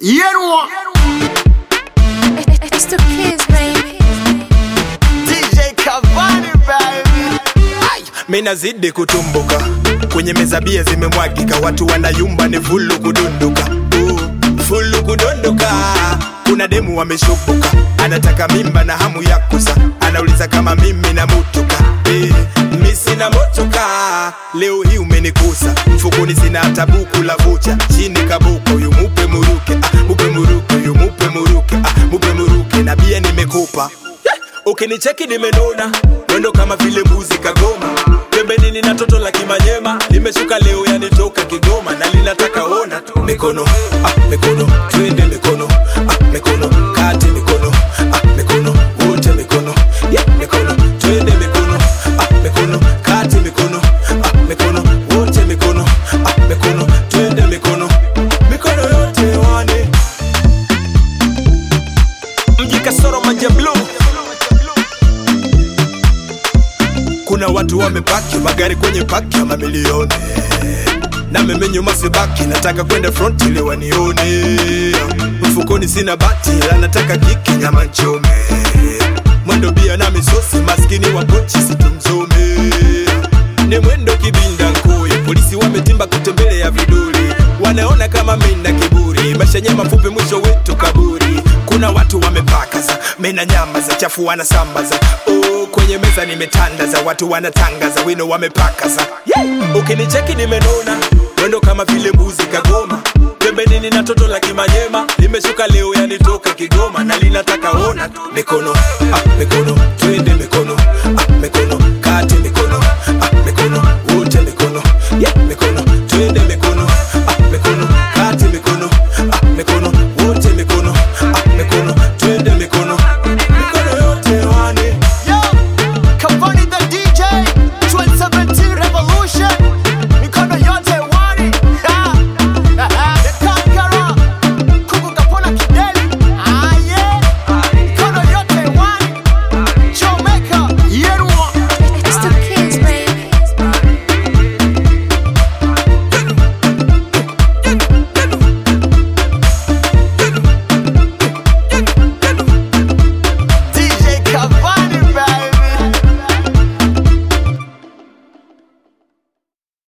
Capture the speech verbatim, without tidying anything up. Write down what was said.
Yenwa It's the kids, baby. D J Cavani, baby. Mina zidi kutumbuka kwenye meza bia zimemwagika, watu wanayumba ni fulu kudunduka, uh, fulu kudunduka. Kuna demu wameshupuka, anataka mimba na hamu ya kusa, anauliza kama mimi na mutuka, eh, mimi sina mutuka. Leo hii umenikusa, mfukoni sina hata buku la vucha, chini kabuko yumupe muruke, ah, mupe muruke, yumupe muruke, ah, mupe muruke, na bia nimekupa. Ukinicheki nimenona, mwendo kama vile mbuzi kagoma, pembeni nina toto la Kimanyema, limeshuka leo yanitoka Kigoma, na linataka ona tu mikono, ah, mikono, twende mikono, ah, mikono, kati mikono, ah, mikono, wote mikono, yeah, mikono, twende mikono, ah, mikono, kati mikono, ah, mikono, wote mikono, ah, mikono, twende mikono, mikono yote wane. Mji Kasoro Majablu. Kuna watu wamepaki magari kwenye paki ya mamilioni, na mimi nyuma sibaki, nataka kwenda front ili wanione. Mfukoni sina bati, la nataka kiki nyama chome, mwendo bia na misosi, maskini wa pochi situmzome. Ni mwendo kibinda nkoi, polisi wametimba kutembelea viduli, wanaona kama mimi na kiburi, maisha nyama fupi mwisho wetu kaburi. Kuna watu wamepakaza, mena nyama za chafu wanasambaza, oh, kwenye meza nimetandaza, watu wanatangaza, wino wamepakaza, yeah. Ukinicheki nimenona, mwendo kama vile mbuzi kagoma, pembeni nina toto la Kimanyema, limeshuka leo yanitoka Kigoma, na linataka ona tu mikono, ah, mikono, twende mikono.